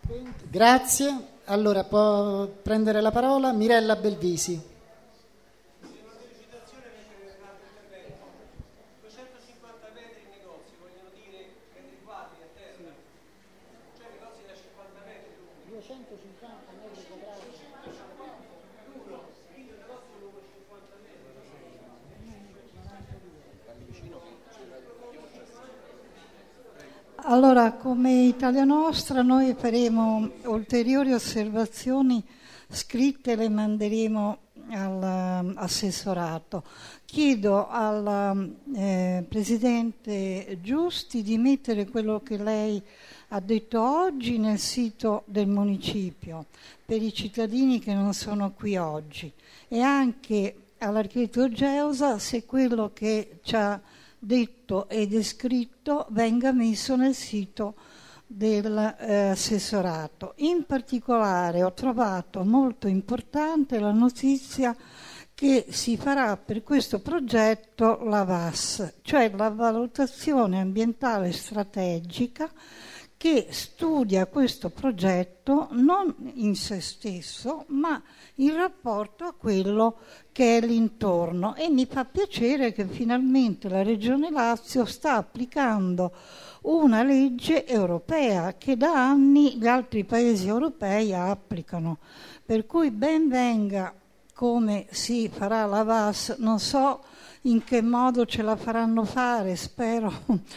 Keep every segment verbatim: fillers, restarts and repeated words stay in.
Grazie. Allora può prendere la parola Mirella Belvisi. Allora, come Italia Nostra noi faremo ulteriori osservazioni scritte, le manderemo all'assessorato. Chiedo al eh, Presidente Giusti di mettere quello che lei ha detto oggi nel sito del municipio per i cittadini che non sono qui oggi, e anche all'architetto Geusa se quello che ci ha detto e descritto venga messo nel sito dell'assessorato. Eh, In particolare ho trovato molto importante la notizia che si farà per questo progetto la V A S, cioè la valutazione ambientale strategica, che studia questo progetto non in se stesso, ma in rapporto a quello che è l'intorno. E mi fa piacere che finalmente la Regione Lazio sta applicando una legge europea che da anni gli altri paesi europei applicano. Per cui ben venga come si farà la V A S, non so in che modo ce la faranno fare, spero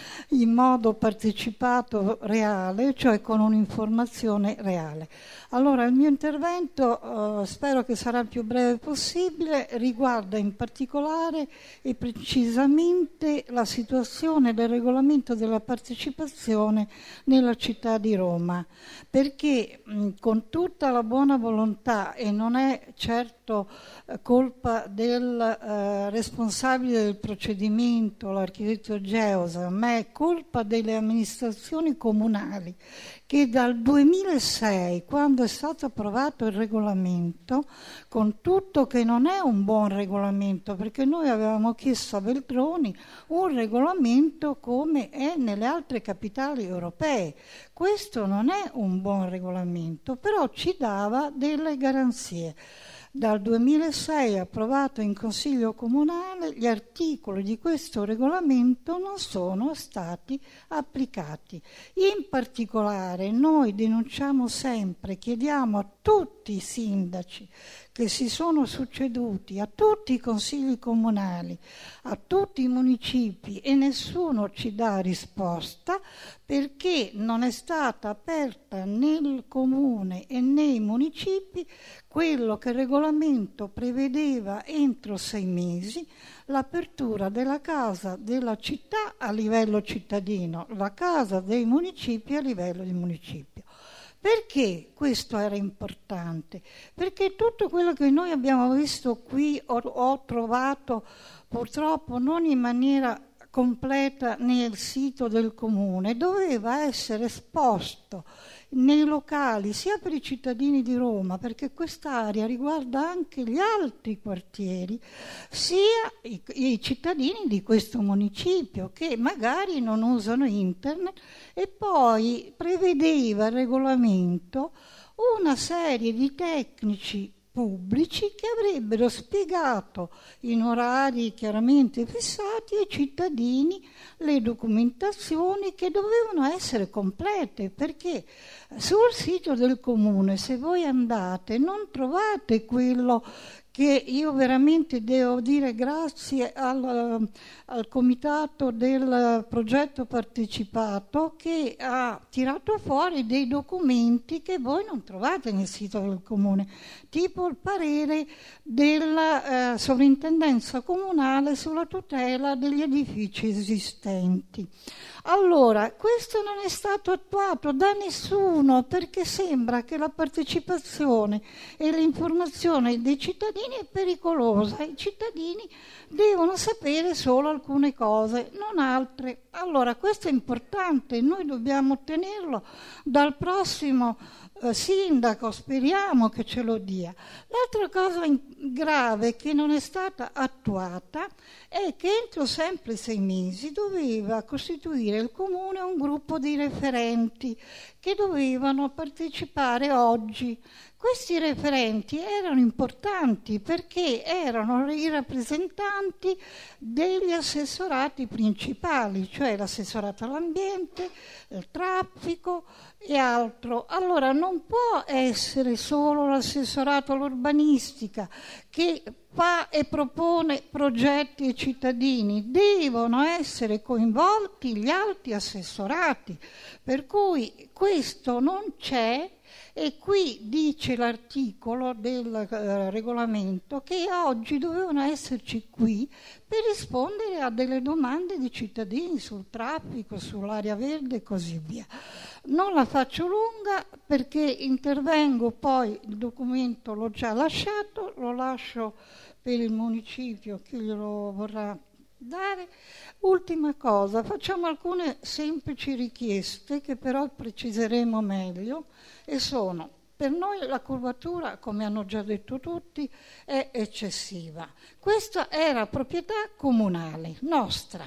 in modo partecipato reale, cioè con un'informazione reale. Allora il mio intervento, eh, spero che sarà il più breve possibile, riguarda in particolare e precisamente la situazione del regolamento della partecipazione nella città di Roma, perché mh, con tutta la buona volontà, e non è certo eh, colpa del eh, responsabile del procedimento, l'architetto Geusa, ma è colpa delle amministrazioni comunali che dal duemilasei, quando è stato approvato il regolamento, con tutto che non è un buon regolamento, perché noi avevamo chiesto a Veltroni un regolamento come è nelle altre capitali europee. Questo non è un buon regolamento, però ci dava delle garanzie. Dal duemilasei approvato in Consiglio Comunale, gli articoli di questo regolamento non sono stati applicati. In particolare noi denunciamo sempre, chiediamo a tutti i sindaci che si sono succeduti, a tutti i consigli comunali, a tutti i municipi, e nessuno ci dà risposta perché non è stata aperta nel comune e nei municipi quello che il regolamento prevedeva entro sei mesi, l'apertura della casa della città a livello cittadino, la casa dei municipi a livello di municipio. Perché questo era importante? Perché tutto quello che noi abbiamo visto qui ho, ho trovato purtroppo non in maniera completa nel sito del comune, doveva essere esposto nei locali sia per i cittadini di Roma, perché quest'area riguarda anche gli altri quartieri, sia i, i cittadini di questo municipio che magari non usano internet. E poi prevedeva il regolamento una serie di tecnici pubblici che avrebbero spiegato in orari chiaramente fissati ai cittadini le documentazioni che dovevano essere complete, perché sul sito del comune, se voi andate, non trovate quello che io veramente devo dire grazie al, al comitato del progetto partecipato, che ha tirato fuori dei documenti che voi non trovate nel sito del comune, tipo il parere della eh, sovrintendenza comunale sulla tutela degli edifici esistenti. Allora, questo non è stato attuato da nessuno, perché sembra che la partecipazione e l'informazione dei cittadini è pericolosa. I cittadini devono sapere solo alcune cose, non altre. Allora, questo è importante, noi dobbiamo ottenerlo dal prossimo eh, sindaco, speriamo che ce lo dia. L'altra cosa in- grave che non è stata attuata è che entro sempre sei mesi doveva costituire il comune un gruppo di referenti che dovevano partecipare oggi. Questi referenti erano importanti perché erano i rappresentanti degli assessorati principali, cioè l'assessorato all'ambiente, il traffico e altro. Allora non può essere solo l'assessorato all'urbanistica che fa e propone progetti ai cittadini, devono essere coinvolti gli altri assessorati, per cui questo non c'è. E qui dice l'articolo del eh, regolamento che oggi dovevano esserci qui per rispondere a delle domande di cittadini sul traffico, sull'area verde e così via. Non la faccio lunga perché intervengo poi, il documento l'ho già lasciato, lo lascio per il municipio che glielo vorrà dare. Ultima cosa, facciamo alcune semplici richieste che però preciseremo meglio e sono: per noi la curvatura, come hanno già detto tutti, è eccessiva. Questa era proprietà comunale nostra,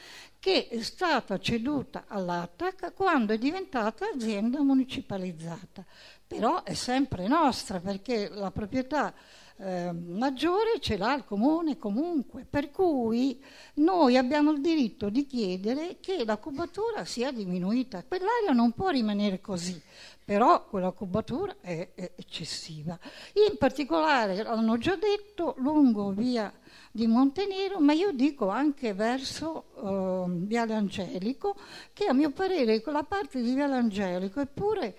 che è stata ceduta all'A T A C quando è diventata azienda municipalizzata, però è sempre nostra perché la proprietà Eh, maggiore ce l'ha il comune comunque, per cui noi abbiamo il diritto di chiedere che la cubatura sia diminuita. Quell'area non può rimanere così, però quella cubatura è, è eccessiva. In particolare, l'hanno già detto, lungo via di Montenero, ma io dico anche verso eh, Viale Angelico, che a mio parere quella parte di Viale Angelico è pure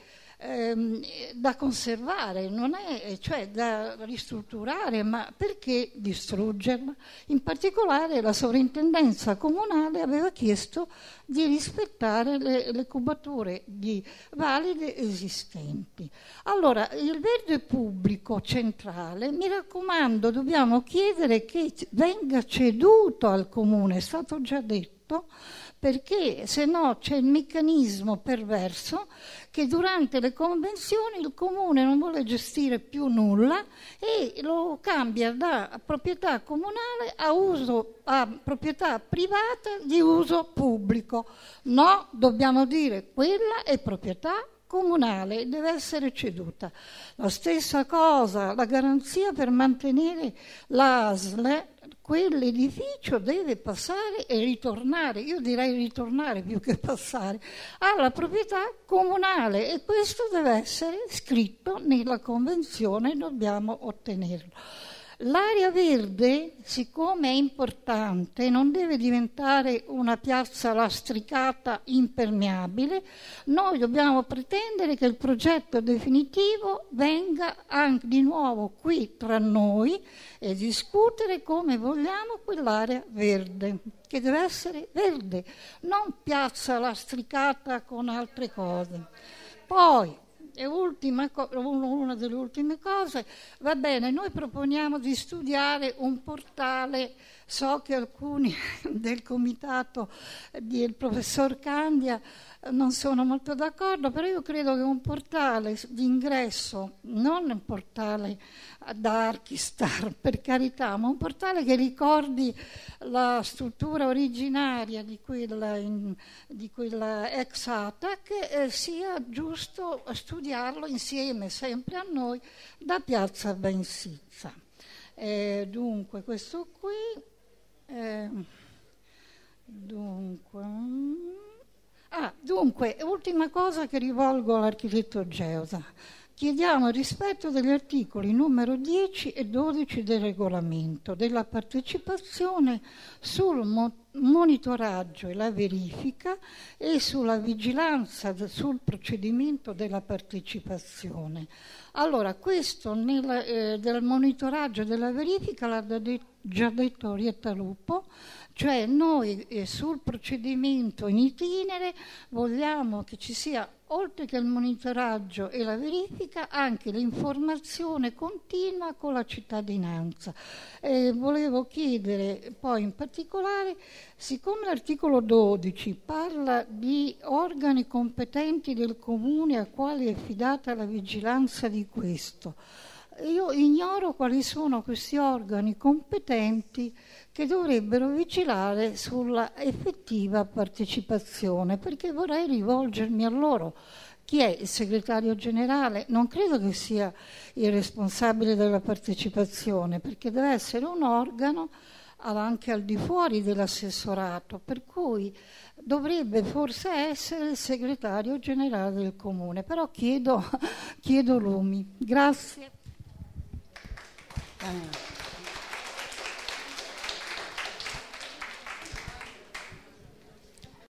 da conservare, non è, cioè da ristrutturare, ma perché distruggerla? In particolare la sovrintendenza comunale aveva chiesto di rispettare le, le cubature di valide esistenti. Allora, il verde pubblico centrale, mi raccomando, dobbiamo chiedere che venga ceduto al comune, è stato già detto, perché se no c'è il meccanismo perverso che durante le convenzioni il comune non vuole gestire più nulla e lo cambia da proprietà comunale a, uso, a proprietà privata di uso pubblico. No, dobbiamo dire quella è proprietà comunale, deve essere ceduta. La stessa cosa, la garanzia per mantenere l'A S L, quell'edificio deve passare e ritornare, io direi ritornare più che passare, alla proprietà comunale e questo deve essere scritto nella convenzione, dobbiamo ottenerlo. L'area verde, siccome è importante, non deve diventare una piazza lastricata impermeabile, noi dobbiamo pretendere che il progetto definitivo venga anche di nuovo qui tra noi e discutere come vogliamo quell'area verde, che deve essere verde, non piazza lastricata con altre cose. Poi, E ultima, una delle ultime cose, va bene, noi proponiamo di studiare un portale, so che alcuni del comitato del professor Candia non sono molto d'accordo, però io credo che un portale di ingresso, non un portale da Archistar per carità, ma un portale che ricordi la struttura originaria di quella, in, di quella ex A T A C, eh, sia giusto studiarlo insieme, sempre a noi, da Piazza Bensizza. Eh, dunque, questo qui... Eh, dunque... Ah, dunque, ultima cosa che rivolgo all'architetto Geusa. Chiediamo il rispetto degli articoli numero dieci e dodici del regolamento, della partecipazione sul mo- monitoraggio e la verifica e sulla vigilanza de- sul procedimento della partecipazione. Allora, questo nel, eh, del monitoraggio e della verifica l'ha de- già detto Orietta Lupo, cioè noi eh, sul procedimento in itinere vogliamo che ci sia oltre che il monitoraggio e la verifica, anche l'informazione continua con la cittadinanza. E volevo chiedere poi in particolare, siccome l'articolo dodici parla di organi competenti del comune a quali è affidata la vigilanza di questo, io ignoro quali sono questi organi competenti che dovrebbero vigilare sulla effettiva partecipazione, perché vorrei rivolgermi a loro. Chi è il segretario generale? Non credo che sia il responsabile della partecipazione, perché deve essere un organo anche al di fuori dell'assessorato, per cui dovrebbe forse essere il segretario generale del comune, però chiedo, chiedo lumi. Grazie. Eh.